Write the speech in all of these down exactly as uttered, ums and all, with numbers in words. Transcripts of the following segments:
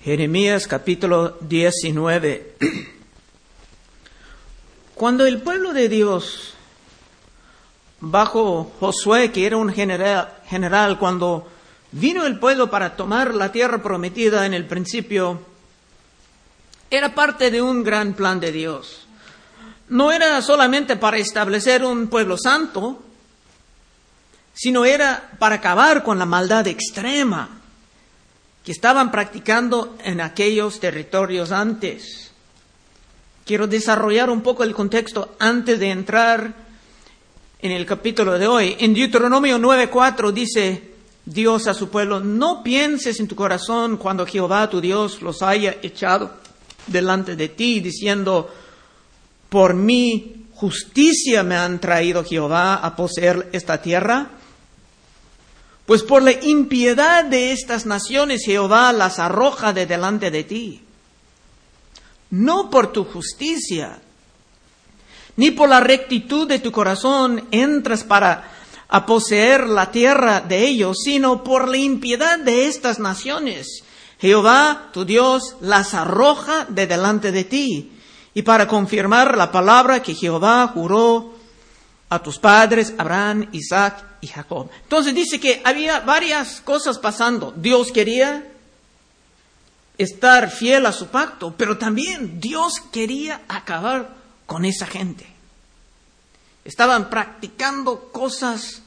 Jeremías capítulo diecinueve. Cuando el pueblo de Dios, bajo Josué, que era un general, general, cuando vino el pueblo para tomar la tierra prometida en el principio, era parte de un gran plan de Dios. No era solamente para establecer un pueblo santo, sino era para acabar con la maldad extrema que estaban practicando en aquellos territorios antes. Quiero desarrollar un poco el contexto antes de entrar en el capítulo de hoy. En Deuteronomio nueve cuatro dice Dios a su pueblo: no pienses en tu corazón cuando Jehová tu Dios los haya echado delante de ti, diciendo: por mi justicia me han traído Jehová a poseer esta tierra. Pues por la impiedad de estas naciones Jehová las arroja de delante de ti. No por tu justicia, ni por la rectitud de tu corazón entras para a poseer la tierra de ellos, sino por la impiedad de estas naciones Jehová tu Dios las arroja de delante de ti, y para confirmar la palabra que Jehová juró a tus padres, Abraham, Isaac y Jacob. Entonces dice que había varias cosas pasando. Dios quería estar fiel a su pacto, pero también Dios quería acabar con esa gente. Estaban practicando cosas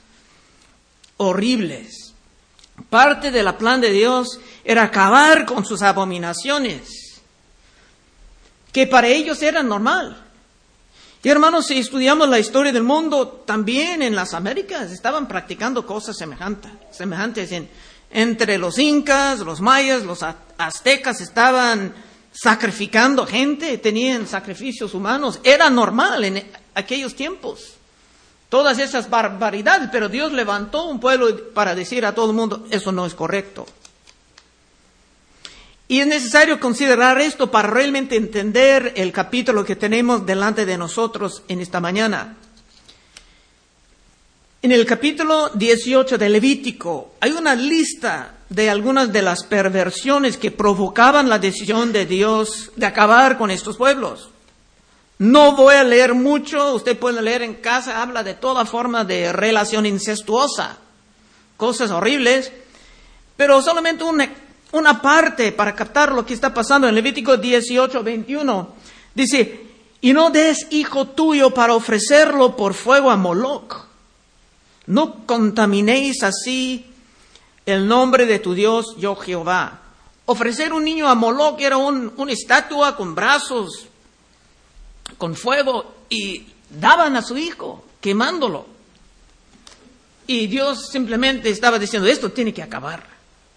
horribles. Parte del plan de Dios era acabar con sus abominaciones, que para ellos era normal. Y hermanos, si estudiamos la historia del mundo, también en las Américas estaban practicando cosas semejantes. semejantes en, entre los incas, los mayas, los aztecas estaban sacrificando gente, tenían sacrificios humanos. Era normal en aquellos tiempos todas esas barbaridades, pero Dios levantó un pueblo para decir a todo el mundo: eso no es correcto. Y es necesario considerar esto para realmente entender el capítulo que tenemos delante de nosotros en esta mañana. En el capítulo dieciocho de Levítico hay una lista de algunas de las perversiones que provocaban la decisión de Dios de acabar con estos pueblos. No voy a leer mucho, usted puede leer en casa, habla de toda forma de relación incestuosa, cosas horribles, pero solamente una Una parte para captar lo que está pasando en Levítico dieciocho veintiuno. Dice: y no des hijo tuyo para ofrecerlo por fuego a Moloc. No contaminéis así el nombre de tu Dios, yo Jehová. Ofrecer un niño a Moloc era un, una estatua con brazos, con fuego, y daban a su hijo quemándolo. Y Dios simplemente estaba diciendo: esto tiene que acabar.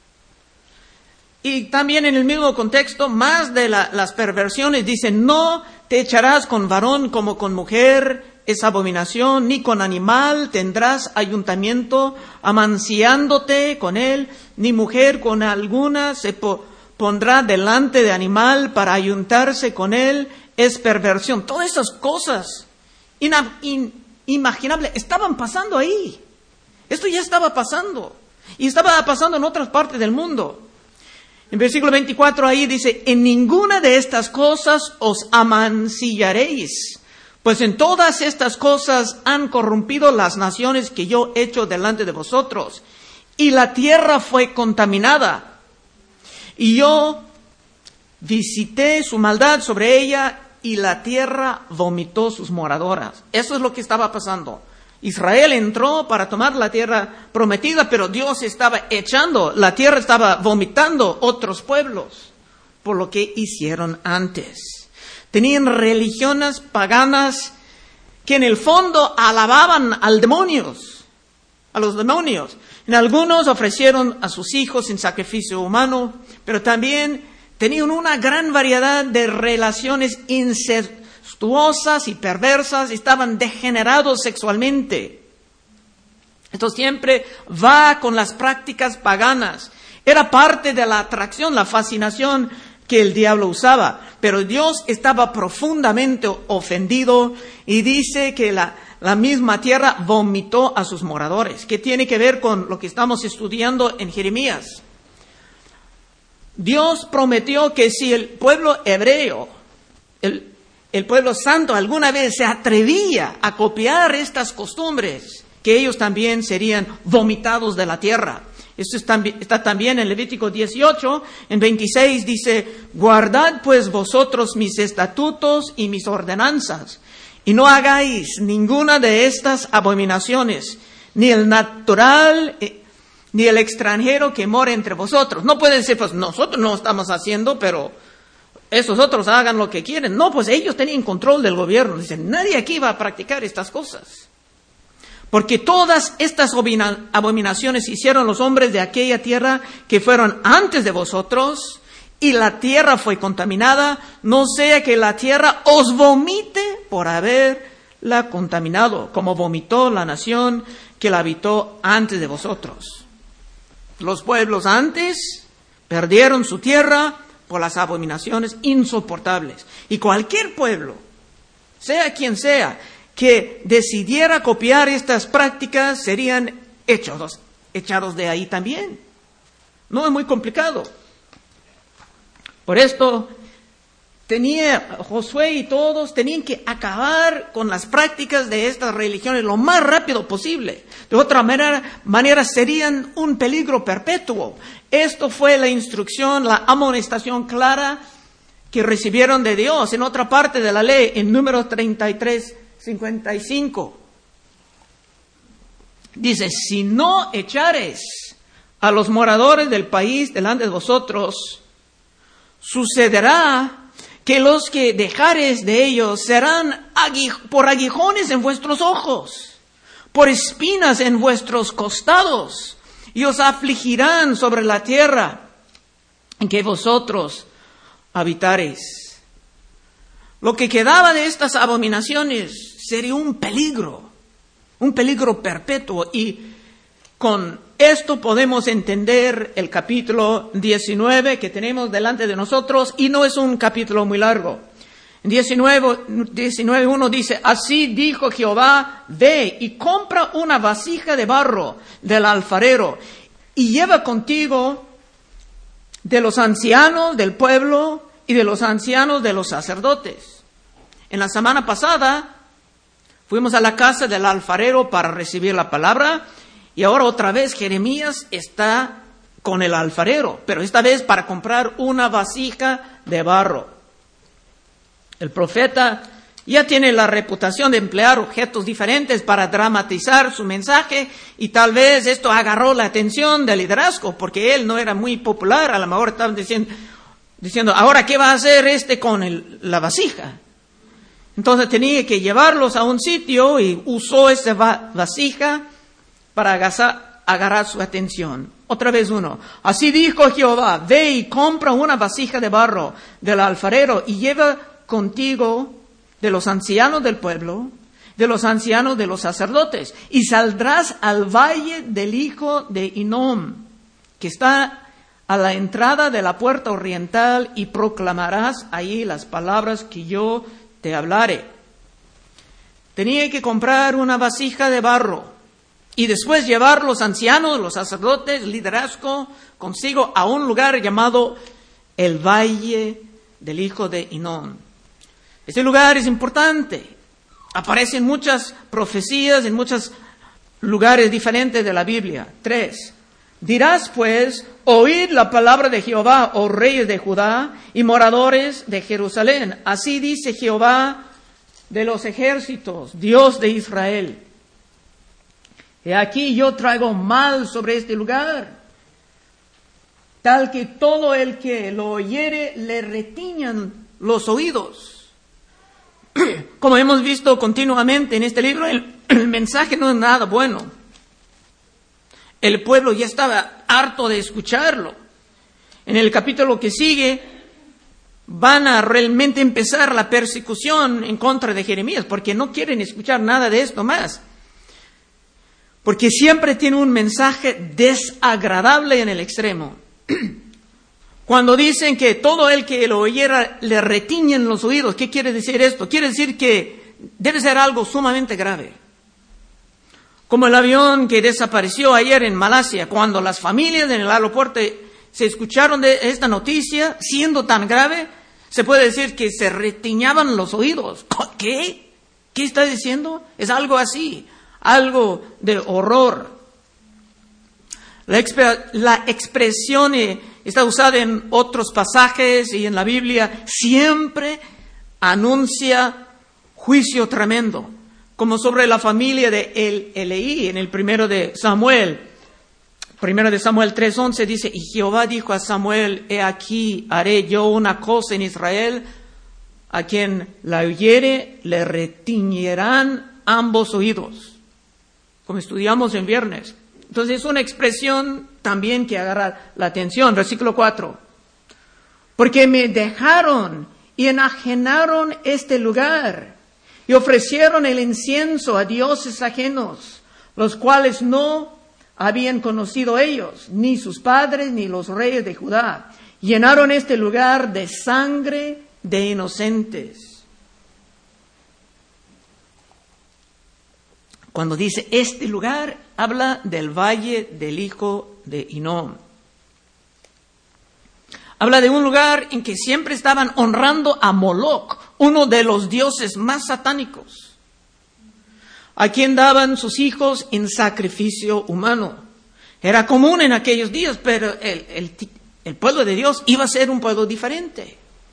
Y también en el mismo contexto, más de la, las perversiones, dice: no te echarás con varón como con mujer, es abominación, ni con animal tendrás ayuntamiento, amanciándote con él, ni mujer con alguna se po- pondrá delante de animal para ayuntarse con él, es perversión. Todas esas cosas ina- inimaginables estaban pasando ahí. Esto ya estaba pasando. Y estaba pasando en otras partes del mundo. En versículo veinticuatro ahí dice: en ninguna de estas cosas os amancillaréis, pues en todas estas cosas han corrompido las naciones que yo he hecho delante de vosotros, y la tierra fue contaminada, y yo visité su maldad sobre ella, y la tierra vomitó sus moradoras. Eso es lo que estaba pasando. Israel entró para tomar la tierra prometida, pero Dios estaba echando, la tierra estaba vomitando otros pueblos por lo que hicieron antes. Tenían religiones paganas que en el fondo alababan al demonios, a los demonios. En algunos ofrecieron a sus hijos en sacrificio humano, pero también tenían una gran variedad de relaciones incestuosas y perversas, estaban degenerados sexualmente. Esto siempre va con las prácticas paganas. Era parte de la atracción, la fascinación que el diablo usaba. Pero Dios estaba profundamente ofendido y dice que la, la misma tierra vomitó a sus moradores. ¿Qué tiene que ver con lo que estamos estudiando en Jeremías? Dios prometió que si el pueblo hebreo, el, el pueblo santo, alguna vez se atrevía a copiar estas costumbres, que ellos también serían vomitados de la tierra. Esto está, está también en Levítico dieciocho, en veintiséis dice, guardad pues vosotros mis estatutos y mis ordenanzas, y no hagáis ninguna de estas abominaciones, ni el natural, eh, ni el extranjero que mora entre vosotros. No puede decir, pues nosotros no estamos haciendo, pero esos otros hagan lo que quieren. No, pues ellos tenían control del gobierno. Dicen, nadie aquí va a practicar estas cosas. Porque todas estas abominaciones hicieron los hombres de aquella tierra que fueron antes de vosotros, y la tierra fue contaminada, no sea que la tierra os vomite por haberla contaminado, como vomitó la nación que la habitó antes de vosotros. Los pueblos antes perdieron su tierra por las abominaciones insoportables. Y cualquier pueblo, sea quien sea, que decidiera copiar estas prácticas, serían echados, echados de ahí también. No es muy complicado. Por esto, tenía Josué y todos tenían que acabar con las prácticas de estas religiones lo más rápido posible. De otra manera, manera serían un peligro perpetuo. Esto fue la instrucción, la amonestación clara que recibieron de Dios en otra parte de la ley, en Números treinta y tres, cincuenta y cinco. Dice, si no echares a los moradores del país delante de vosotros, sucederá que los que dejares de ellos serán aguij- por aguijones en vuestros ojos, por espinas en vuestros costados, y os afligirán sobre la tierra en que vosotros habitareis. Lo que quedaba de estas abominaciones sería un peligro, un peligro perpetuo, y con esto podemos entender el capítulo diecinueve que tenemos delante de nosotros, y no es un capítulo muy largo. En diecinueve, diecinueve uno dice, así dijo Jehová, ve y compra una vasija de barro del alfarero, y lleva contigo de los ancianos del pueblo y de los ancianos de los sacerdotes. En la semana pasada fuimos a la casa del alfarero para recibir la palabra, y ahora otra vez Jeremías está con el alfarero, pero esta vez para comprar una vasija de barro. El profeta ya tiene la reputación de emplear objetos diferentes para dramatizar su mensaje, y tal vez esto agarró la atención del liderazgo, porque él no era muy popular. A lo mejor estaban diciendo, diciendo ¿ahora qué va a hacer este con el, la vasija? Entonces tenía que llevarlos a un sitio y usó esa va- vasija para agasar, agarrar su atención. Otra vez uno. Así dijo Jehová, ve y compra una vasija de barro del alfarero y lleva contigo de los ancianos del pueblo, de los ancianos de los sacerdotes, y saldrás al valle del hijo de Hinnom, que está a la entrada de la puerta oriental, y proclamarás ahí las palabras que yo te hablaré. Tenía que comprar una vasija de barro y después llevar los ancianos, los sacerdotes, liderazgo consigo a un lugar llamado el Valle del Hijo de Hinnom. Este lugar es importante. Aparecen muchas profecías en muchos lugares diferentes de la Biblia. Tres. Dirás pues, oíd la palabra de Jehová, oh reyes de Judá y moradores de Jerusalén. Así dice Jehová de los ejércitos, Dios de Israel. He aquí yo traigo mal sobre este lugar, tal que todo el que lo oyere le retiñan los oídos. Como hemos visto continuamente en este libro, el, el mensaje no es nada bueno. El pueblo ya estaba harto de escucharlo. En el capítulo que sigue van a realmente empezar la persecución en contra de Jeremías, porque no quieren escuchar nada de esto más. Porque siempre tiene un mensaje desagradable en el extremo. Cuando dicen que todo el que lo oyera le retiñen los oídos, ¿qué quiere decir esto? Quiere decir que debe ser algo sumamente grave. Como el avión que desapareció ayer en Malasia, cuando las familias en el aeropuerto se escucharon de esta noticia, siendo tan grave, se puede decir que se retiñaban los oídos. ¿Qué? ¿Qué está diciendo? Es algo así, algo de horror. La, exp- la expresión eh, está usada en otros pasajes y en la Biblia, siempre anuncia juicio tremendo, como sobre la familia de El Elí en el primero de Samuel. Primero de Samuel tres once dice, y Jehová dijo a Samuel, he aquí, haré yo una cosa en Israel, a quien la oyere le retiñerán ambos oídos, como estudiamos en viernes. Entonces es una expresión también que agarra la atención. Versículo cuatro. Porque me dejaron y enajenaron este lugar y ofrecieron el incienso a dioses ajenos, los cuales no habían conocido ellos, ni sus padres, ni los reyes de Judá. Llenaron este lugar de sangre de inocentes. Cuando dice este lugar, habla del valle del hijo de Hinnom. Habla de un lugar en que siempre estaban honrando a Moloch, uno de los dioses más satánicos, a quien daban sus hijos en sacrificio humano. Era común en aquellos días, pero el, el, el pueblo de Dios iba a ser un pueblo diferente.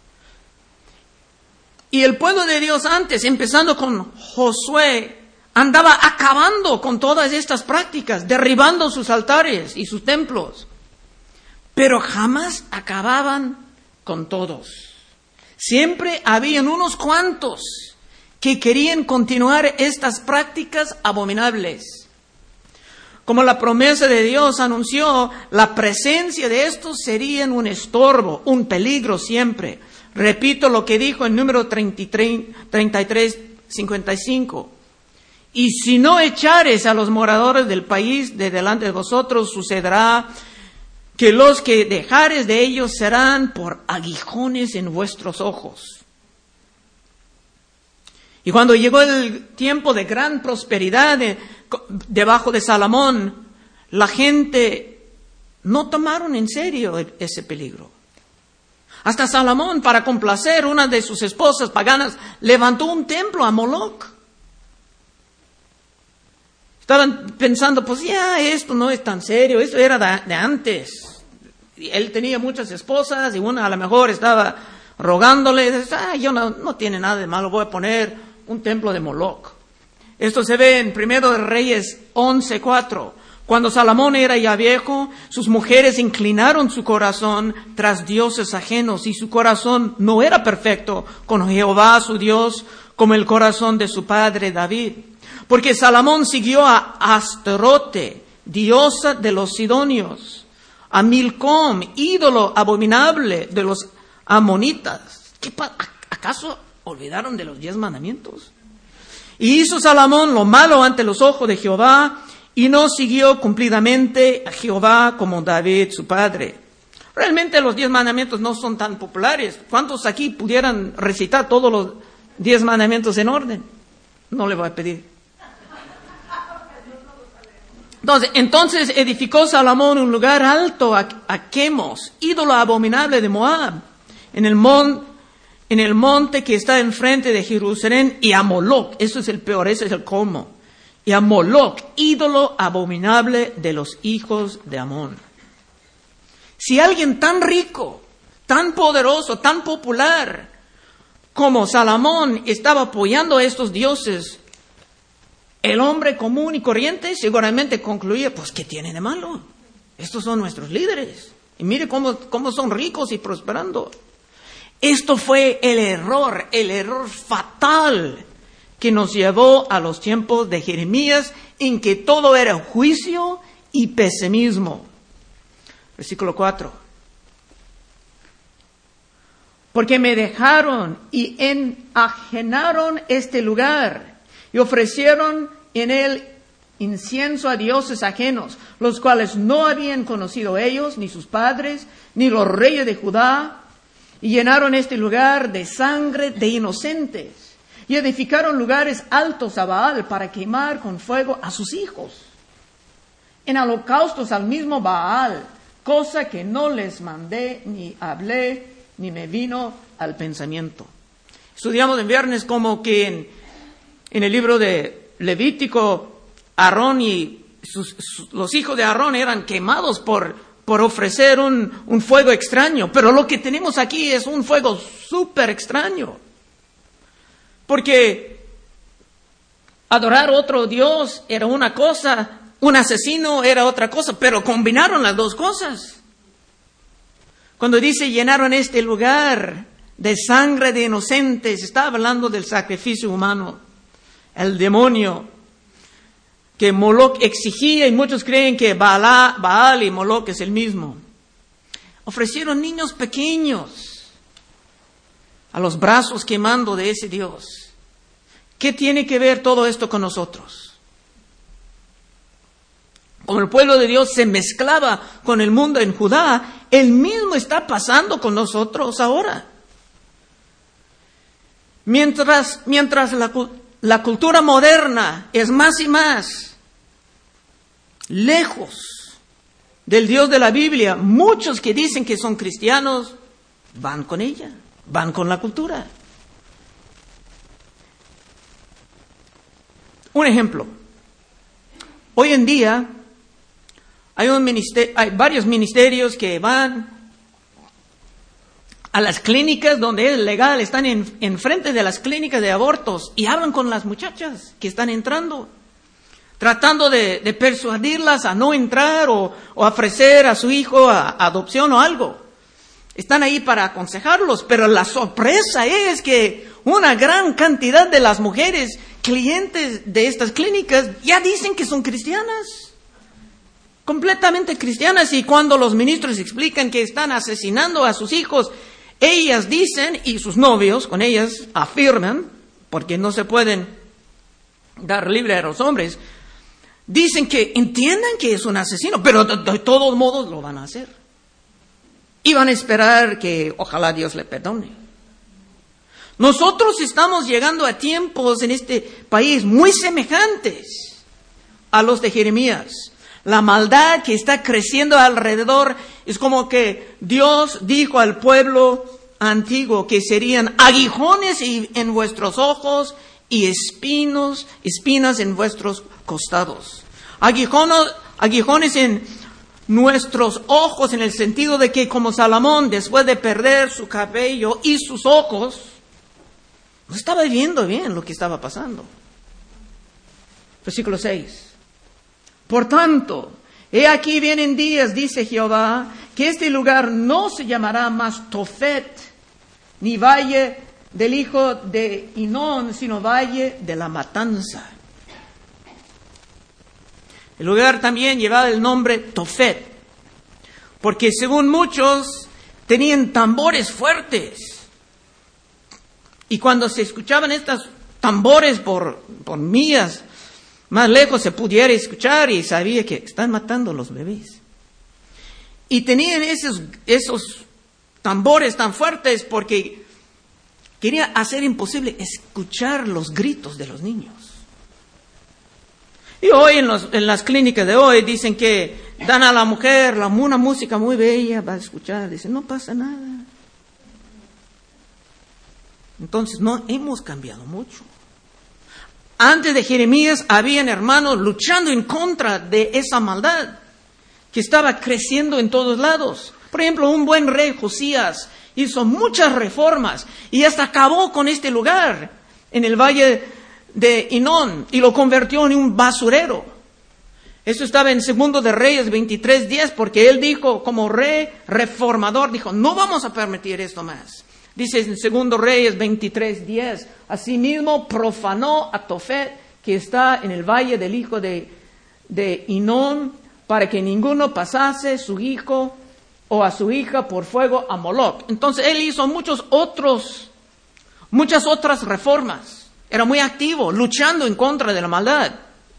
Y el pueblo de Dios antes, empezando con Josué, andaba acabando con todas estas prácticas, derribando sus altares y sus templos. Pero jamás acababan con todos. Siempre habían unos cuantos que querían continuar estas prácticas abominables. Como la promesa de Dios anunció, la presencia de estos serían un estorbo, un peligro siempre. Repito lo que dijo en número treinta y tres, cincuenta y cinco. Y si no echares a los moradores del país de delante de vosotros, sucederá que los que dejares de ellos serán por aguijones en vuestros ojos. Y cuando llegó el tiempo de gran prosperidad de, debajo de Salomón, la gente no tomaron en serio ese peligro. Hasta Salomón, para complacer una de sus esposas paganas, levantó un templo a Moloch. Estaban pensando, pues ya, esto no es tan serio, esto era de, de antes. Y él tenía muchas esposas y una a lo mejor estaba rogándole, ah, yo no, no tiene nada de malo, voy a poner un templo de Moloch. Esto se ve en Primero de Reyes once cuatro. Cuando Salomón era ya viejo, sus mujeres inclinaron su corazón tras dioses ajenos y su corazón no era perfecto con Jehová su Dios como el corazón de su padre David. Porque Salomón siguió a Astarote, diosa de los sidonios, a Milcom, ídolo abominable de los amonitas. ¿Qué pa- ¿Acaso olvidaron de los diez mandamientos? Y hizo Salomón lo malo ante los ojos de Jehová y no siguió cumplidamente a Jehová como David su padre. Realmente los diez mandamientos no son tan populares. ¿Cuántos aquí pudieran recitar todos los diez mandamientos en orden? No le voy a pedir. Entonces, entonces edificó Salomón un lugar alto a, a Quemos, ídolo abominable de Moab, en el, mon, en el monte que está enfrente de Jerusalén, y a Moloch, eso es el peor, ese es el colmo, y a Moloch, ídolo abominable de los hijos de Amón. Si alguien tan rico, tan poderoso, tan popular como Salomón estaba apoyando a estos dioses, el hombre común y corriente seguramente concluía, pues, ¿qué tiene de malo? Estos son nuestros líderes. Y mire cómo, cómo son ricos y prosperando. Esto fue el error, el error fatal que nos llevó a los tiempos de Jeremías, en que todo era juicio y pesimismo. Versículo cuatro. Porque me dejaron y enajenaron este lugar y ofrecieron en él incienso a dioses ajenos, los cuales no habían conocido ellos, ni sus padres, ni los reyes de Judá, y llenaron este lugar de sangre de inocentes, y edificaron lugares altos a Baal para quemar con fuego a sus hijos, en holocaustos al mismo Baal, cosa que no les mandé, ni hablé, ni me vino al pensamiento. Estudiamos en viernes como que en, en el libro de Levítico, Aarón y sus, sus, los hijos de Aarón eran quemados por, por ofrecer un, un fuego extraño. Pero lo que tenemos aquí es un fuego súper extraño. Porque adorar otro Dios era una cosa, un asesino era otra cosa, pero combinaron las dos cosas. Cuando dice llenaron este lugar de sangre de inocentes, está hablando del sacrificio humano. El demonio que Moloch exigía, y muchos creen que Baal, Baal y Moloch es el mismo. Ofrecieron niños pequeños a los brazos quemando de ese Dios. ¿Qué tiene que ver todo esto con nosotros? Como el pueblo de Dios se mezclaba con el mundo en Judá, el mismo está pasando con nosotros ahora. Mientras, mientras la, la cultura moderna es más y más lejos del Dios de la Biblia, muchos que dicen que son cristianos van con ella, van con la cultura. Un ejemplo. Hoy en día hay, un ministerio, hay varios ministerios que van a las clínicas donde es legal, están en, en frente de las clínicas de abortos y hablan con las muchachas que están entrando, tratando de, de persuadirlas a no entrar o, o ofrecer a su hijo a, a adopción o algo. Están ahí para aconsejarlos, pero la sorpresa es que una gran cantidad de las mujeres clientes de estas clínicas ya dicen que son cristianas, completamente cristianas, y cuando los ministros explican que están asesinando a sus hijos, ellas dicen, y sus novios con ellas afirman, porque no se pueden dar libre a los hombres, dicen que entiendan que es un asesino, pero de, de todos modos lo van a hacer. Y van a esperar que ojalá Dios le perdone. Nosotros estamos llegando a tiempos en este país muy semejantes a los de Jeremías. La maldad que está creciendo alrededor es como que Dios dijo al pueblo antiguo que serían aguijones en vuestros ojos y espinos, espinas en vuestros costados. Aguijones, aguijones en nuestros ojos, en el sentido de que como Salomón, después de perder su cabello y sus ojos, no estaba viendo bien lo que estaba pasando. Versículo seis. Por tanto, he aquí vienen días, dice Jehová, que este lugar no se llamará más Tofet, ni valle del hijo de Hinón, sino valle de la matanza. El lugar también llevaba el nombre Tofet, porque según muchos tenían tambores fuertes. Y cuando se escuchaban estos tambores por, por millas más lejos, se pudiera escuchar y sabía que están matando a los bebés. Y tenían esos, esos tambores tan fuertes porque quería hacer imposible escuchar los gritos de los niños. Y hoy en, los, en las clínicas de hoy dicen que dan a la mujer la, una música muy bella, va a escuchar, dicen, no pasa nada. Entonces no hemos cambiado mucho. Antes de Jeremías habían hermanos luchando en contra de esa maldad que estaba creciendo en todos lados. Por ejemplo, un buen rey, Josías, hizo muchas reformas y hasta acabó con este lugar en el valle de Hinón y lo convirtió en un basurero. Eso estaba en Segundo de Reyes veintitrés diez, porque él dijo, como rey reformador, dijo, no vamos a permitir esto más. Dice en Segundo Reyes veintitrés diez, asimismo profanó a Tofet, que está en el valle del hijo de, de Hinón, para que ninguno pasase su hijo o a su hija por fuego a Moloch. Entonces él hizo muchos otros, muchas otras reformas. Era muy activo, luchando en contra de la maldad.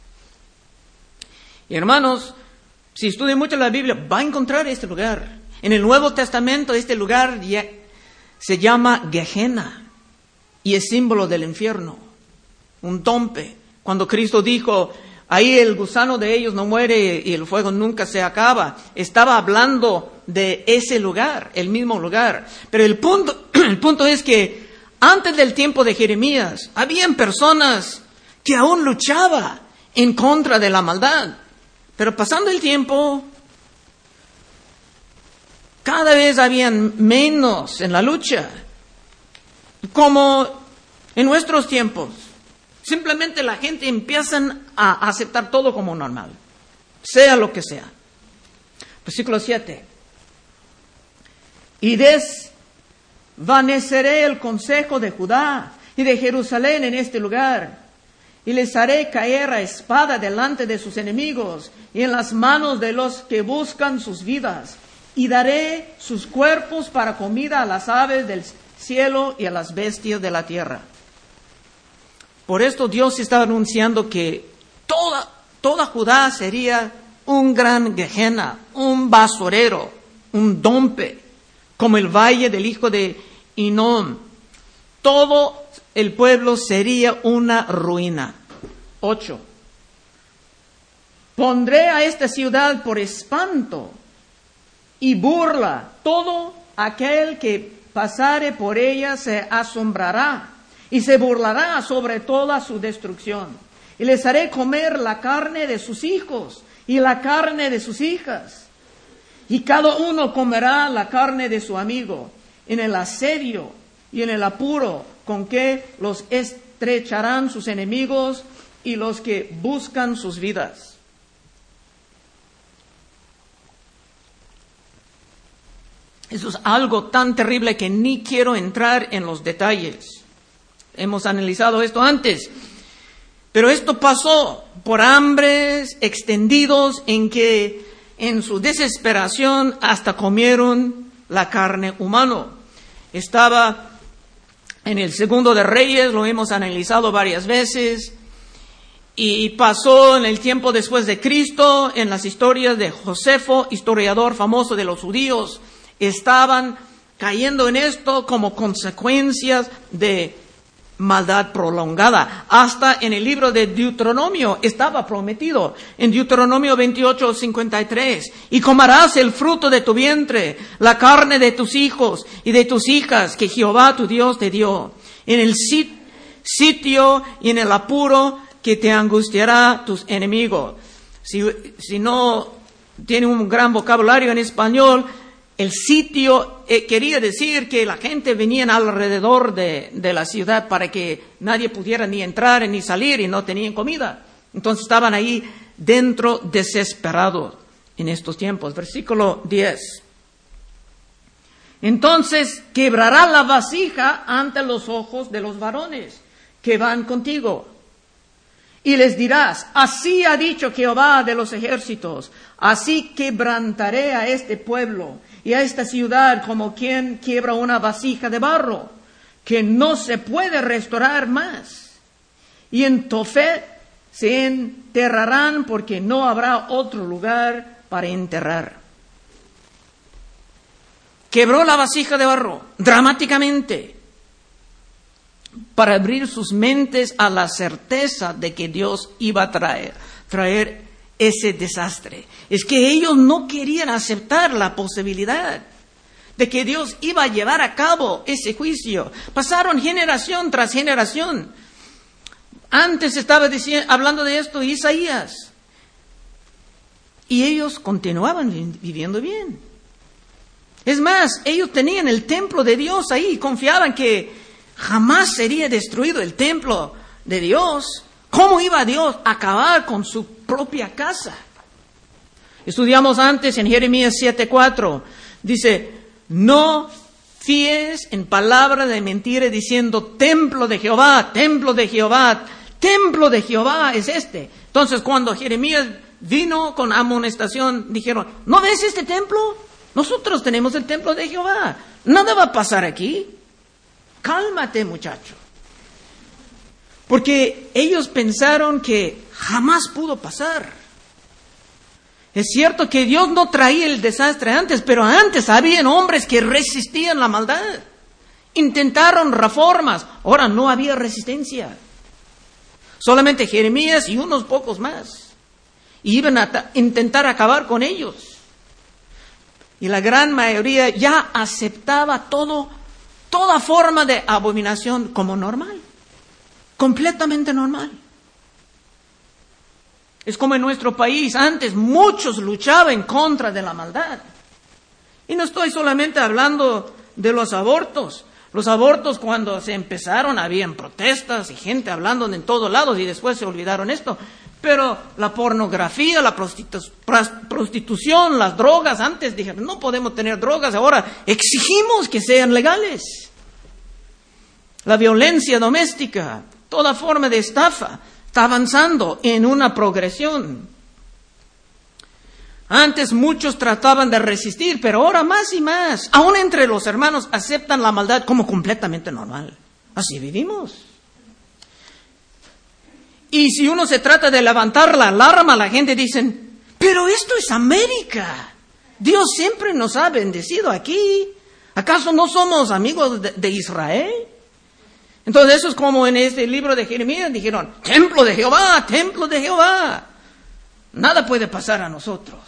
Y hermanos, si estudian mucho la Biblia, va a encontrar este lugar. En el Nuevo Testamento este lugar ya se llama Gehenna y es símbolo del infierno, un tompe. Cuando Cristo dijo, Ahí el gusano de ellos no muere y el fuego nunca se acaba. Estaba hablando de ese lugar, el mismo lugar. Pero el punto, el punto es que antes del tiempo de Jeremías, habían personas que aún luchaban en contra de la maldad. Pero pasando el tiempo, cada vez habían menos en la lucha. Como en nuestros tiempos. Simplemente la gente empieza a aceptar todo como normal, sea lo que sea. Versículo siete. Y desvaneceré el consejo de Judá y de Jerusalén en este lugar, y les haré caer a espada delante de sus enemigos y en las manos de los que buscan sus vidas, y daré sus cuerpos para comida a las aves del cielo y a las bestias de la tierra. Por esto Dios estaba anunciando que toda, toda Judá sería un gran Gehenna, un basurero, un dompe, como el valle del hijo de Hinnom. Todo el pueblo sería una ruina. Ocho. Pondré a esta ciudad por espanto y burla. Todo aquel que pasare por ella se asombrará y se burlará sobre toda su destrucción. Y les haré comer la carne de sus hijos y la carne de sus hijas. Y cada uno comerá la carne de su amigo en el asedio y en el apuro con que los estrecharán sus enemigos y los que buscan sus vidas. Eso es algo tan terrible que ni quiero entrar en los detalles. Hemos analizado esto antes. Pero esto pasó por hambres extendidos en que en su desesperación hasta comieron la carne humana. Estaba en el segundo de Reyes, lo hemos analizado varias veces. Y pasó en el tiempo después de Cristo, en las historias de Josefo, historiador famoso de los judíos. Estaban cayendo en esto como consecuencias de maldad prolongada. Hasta en el libro de Deuteronomio estaba prometido, en Deuteronomio veintiocho, cincuenta y tres, y comerás el fruto de tu vientre, la carne de tus hijos y de tus hijas que Jehová tu Dios te dio, en el sit- sitio y en el apuro que te angustiará tus enemigos. Si, si no tiene un gran vocabulario en español, el sitio eh, quería decir que la gente venía alrededor de, de la ciudad para que nadie pudiera ni entrar ni salir y no tenían comida. Entonces estaban ahí dentro desesperados en estos tiempos. Versículo diez. Entonces quebrará la vasija ante los ojos de los varones que van contigo. Y les dirás, así ha dicho Jehová de los ejércitos, así quebrantaré a este pueblo y a esta ciudad como quien quiebra una vasija de barro, que no se puede restaurar más. Y en Tofet se enterrarán porque no habrá otro lugar para enterrar. Quebró la vasija de barro dramáticamente, para abrir sus mentes a la certeza de que Dios iba a traer, traer ese desastre. Es que ellos no querían aceptar la posibilidad de que Dios iba a llevar a cabo ese juicio. Pasaron generación tras generación. Antes estaba diciendo, hablando de esto Isaías. Y ellos continuaban viviendo bien. Es más, ellos tenían el templo de Dios ahí, confiaban que jamás sería destruido el templo de Dios. ¿Cómo iba Dios a acabar con su propia casa? Estudiamos antes en Jeremías siete cuatro. Dice, no fíes en palabra de mentira diciendo templo de Jehová, templo de Jehová, templo de Jehová es este. Entonces cuando Jeremías vino con amonestación, dijeron, ¿no ves este templo? Nosotros tenemos el templo de Jehová. Nada va a pasar aquí. Cálmate, muchacho. Porque ellos pensaron que jamás pudo pasar. Es cierto que Dios no traía el desastre antes, pero antes habían hombres que resistían la maldad. Intentaron reformas, ahora no había resistencia. Solamente Jeremías y unos pocos más. Y iban a ta- intentar acabar con ellos. Y la gran mayoría ya aceptaba todo, toda forma de abominación como normal. Completamente normal. Es como en nuestro país. Antes muchos luchaban en contra de la maldad. Y no estoy solamente hablando de los abortos. Los abortos, cuando se empezaron, habían protestas y gente hablando en todos lados y después se olvidaron esto. Pero la pornografía, la prostitu- prostitución, las drogas, antes dijeron, no podemos tener drogas, ahora exigimos que sean legales. La violencia doméstica, toda forma de estafa, está avanzando en una progresión. Antes muchos trataban de resistir, pero ahora más y más, aún entre los hermanos, aceptan la maldad como completamente normal. Así vivimos. Y si uno se trata de levantar la alarma, la gente dice, pero esto es América. Dios siempre nos ha bendecido aquí. ¿Acaso no somos amigos de, de Israel? Entonces eso es como en este libro de Jeremías, dijeron, templo de Jehová, templo de Jehová. Nada puede pasar a nosotros.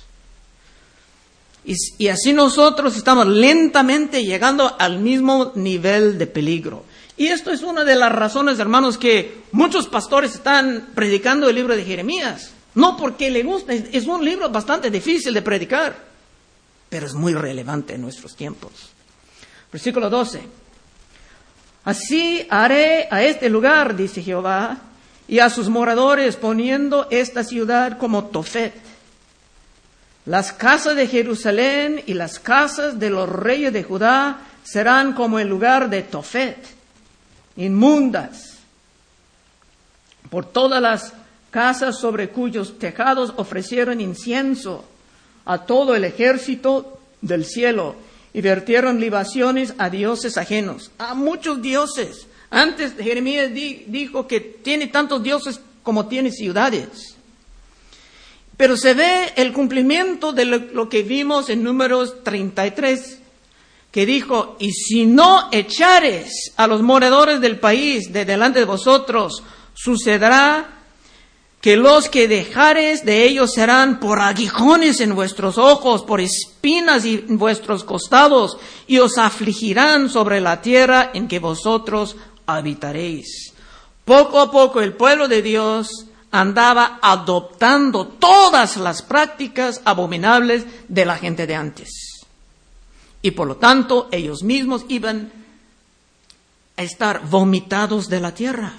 Y, y así nosotros estamos lentamente llegando al mismo nivel de peligro. Y esto es una de las razones, hermanos, que muchos pastores están predicando el libro de Jeremías. No porque le gusta, es, es un libro bastante difícil de predicar, pero es muy relevante en nuestros tiempos. Versículo doce. Así haré a este lugar, dice Jehová, y a sus moradores, poniendo esta ciudad como Tofet. Las casas de Jerusalén y las casas de los reyes de Judá serán como el lugar de Tofet, inmundas, por todas las casas sobre cuyos tejados ofrecieron incienso a todo el ejército del cielo y vertieron libaciones a dioses ajenos, a muchos dioses. Antes Jeremías di, dijo que tiene tantos dioses como tiene ciudades. Pero se ve el cumplimiento de lo, lo que vimos en Números treinta y tres, que dijo, y si no echares a los moradores del país de delante de vosotros, sucederá que los que dejares de ellos serán por aguijones en vuestros ojos, por espinas en vuestros costados, y os afligirán sobre la tierra en que vosotros habitaréis. Poco a poco el pueblo de Dios andaba adoptando todas las prácticas abominables de la gente de antes. Y por lo tanto, ellos mismos iban a estar vomitados de la tierra.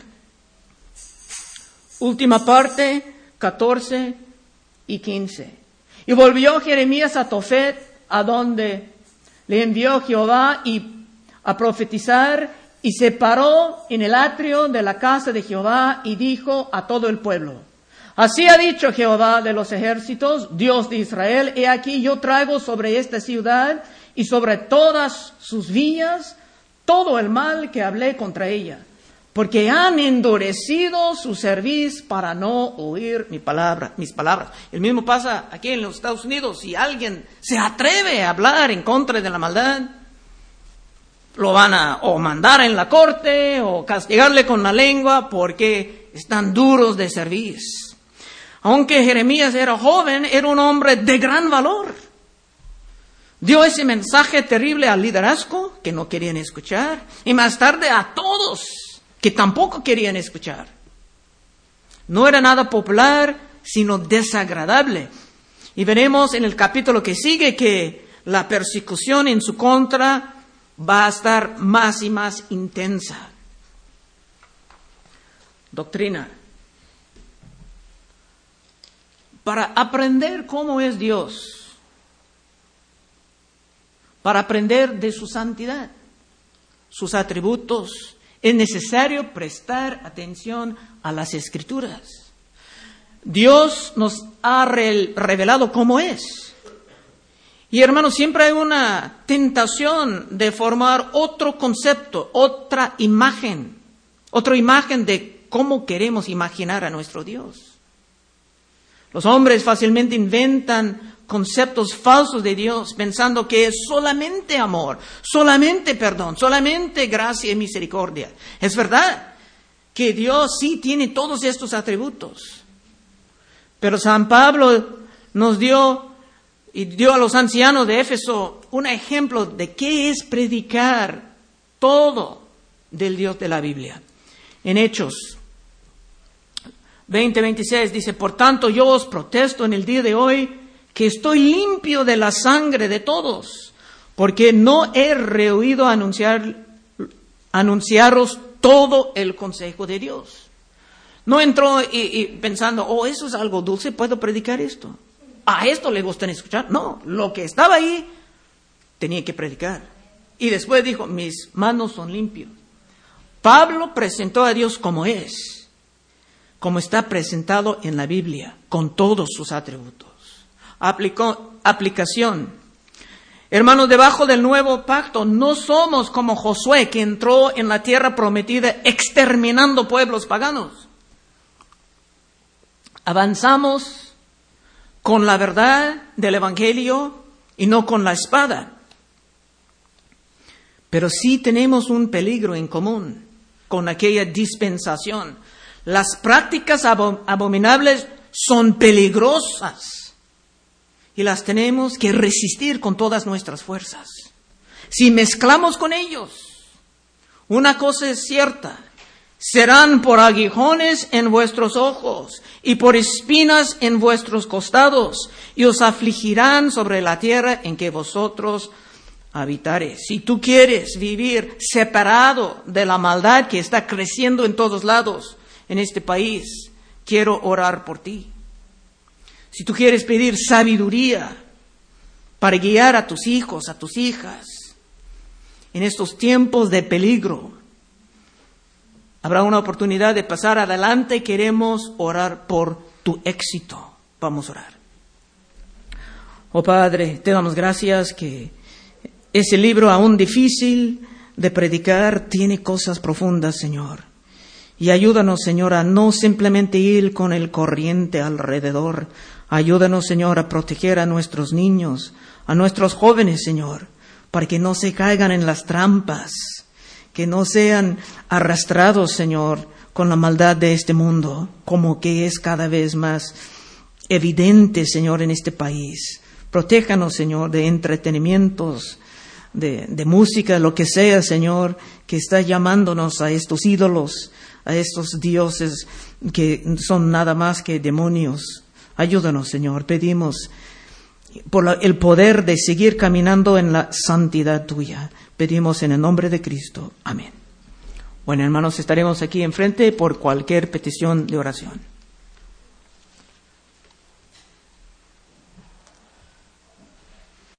Última parte, catorce y quince. Y volvió Jeremías a Tofet, a donde le envió Jehová y a profetizar, y se paró en el atrio de la casa de Jehová y dijo a todo el pueblo, así ha dicho Jehová de los ejércitos, Dios de Israel, he aquí yo traigo sobre esta ciudad y sobre todas sus viñas todo el mal que hablé contra ella, porque han endurecido su cerviz para no oír mi palabra, mis palabras. El mismo pasa aquí en los Estados Unidos. Si alguien se atreve a hablar en contra de la maldad, lo van a o mandar en la corte o castigarle con la lengua porque están duros de cerviz. Aunque Jeremías era joven, era un hombre de gran valor. Dio ese mensaje terrible al liderazgo que no querían escuchar y más tarde a todos que tampoco querían escuchar. No era nada popular, sino desagradable. Y veremos en el capítulo que sigue que la persecución en su contra va a estar más y más intensa. Doctrina. Para aprender cómo es Dios, para aprender de su santidad, sus atributos, es necesario prestar atención a las Escrituras. Dios nos ha revelado cómo es. Y hermanos, siempre hay una tentación de formar otro concepto, otra imagen, otra imagen de cómo queremos imaginar a nuestro Dios. Los hombres fácilmente inventan conceptos falsos de Dios, pensando que es solamente amor, solamente perdón, solamente gracia y misericordia. Es verdad que Dios sí tiene todos estos atributos. Pero San Pablo nos dio y dio a los ancianos de Éfeso un ejemplo de qué es predicar todo del Dios de la Biblia. En Hechos veinte veintiséis dice: por tanto yo os protesto en el día de hoy que estoy limpio de la sangre de todos, porque no he rehuido anunciar, anunciaros todo el consejo de Dios. No entró y, y pensando, oh, eso es algo dulce, ¿puedo predicar esto? ¿A esto le gustan escuchar? No, lo que estaba ahí tenía que predicar. Y después dijo, mis manos son limpios. Pablo presentó a Dios como es, como está presentado en la Biblia, con todos sus atributos. Aplicó, aplicación. Hermanos, debajo del nuevo pacto no somos como Josué, que entró en la tierra prometida exterminando pueblos paganos. Avanzamos con la verdad del Evangelio y no con la espada. Pero sí tenemos un peligro en común con aquella dispensación. Las prácticas abominables son peligrosas y las tenemos que resistir con todas nuestras fuerzas. Si mezclamos con ellos, una cosa es cierta: serán por aguijones en vuestros ojos y por espinas en vuestros costados, y os afligirán sobre la tierra en que vosotros habitaréis. Si tú quieres vivir separado de la maldad que está creciendo en todos lados en este país, quiero orar por ti. Si tú quieres pedir sabiduría para guiar a tus hijos, a tus hijas, en estos tiempos de peligro, habrá una oportunidad de pasar adelante. Queremos orar por tu éxito. Vamos a orar. Oh Padre, te damos gracias que ese libro, aún difícil de predicar, tiene cosas profundas, Señor. Y ayúdanos, Señor, a no simplemente ir con el corriente alrededor. Ayúdanos, Señor, a proteger a nuestros niños, a nuestros jóvenes, Señor, para que no se caigan en las trampas, que no sean arrastrados, Señor, con la maldad de este mundo, como que es cada vez más evidente, Señor, en este país. Protéjanos, Señor, de entretenimientos, de, de música, lo que sea, Señor, que está llamándonos a estos ídolos, a estos dioses que son nada más que demonios. Ayúdanos, Señor, pedimos por la, el poder de seguir caminando en la santidad tuya. Pedimos en el nombre de Cristo. Amén. Bueno, hermanos, estaremos aquí enfrente por cualquier petición de oración.